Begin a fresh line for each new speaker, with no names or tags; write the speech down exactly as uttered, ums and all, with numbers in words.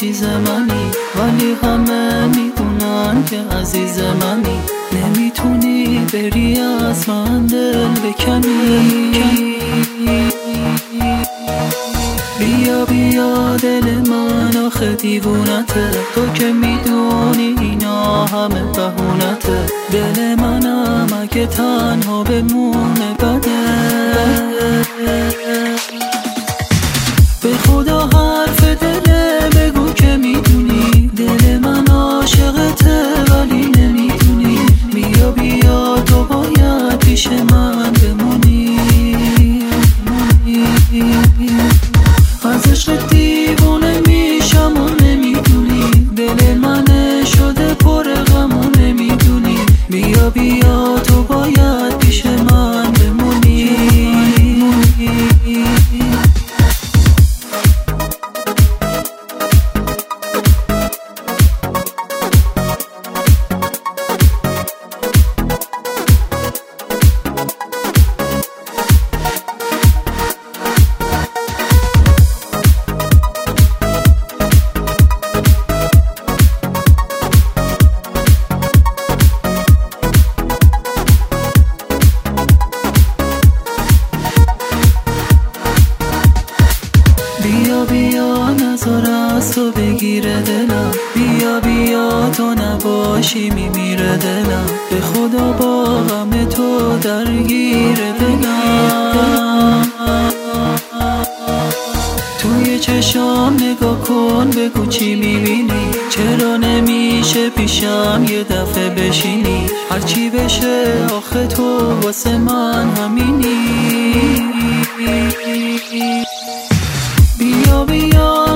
چیز منی، ولی همه میدونن که عزیز منی. نمیتونی بری از من دل بکنی. بیا بیا دل من آخه دیوونته، تو که میدونی اینا همه بهونته. دل منم اگه تنها بمونه بده. به خدا حرف دل بگو که میدونی، دل من عاشقته ولی نمیدونی. بیا بیا تو باید پیش من بمونی. از عشق دیوانه میشم و نمیدونی، دل من شده پر غم و نمیدونی. بیا بیا تو باید پیش من بمونی. بیا بیا نذار از تو بگیره دلم، بیا بیا تو نباشی میمیره دلم. به خدا با غم تو درگیره دلم. توی چشام نگاه کن بگو چی میبینی، چرا نمیشه پیشم یه دفعه بشینی. هرچی بشه آخه تو واسه من همینی. بیا بیا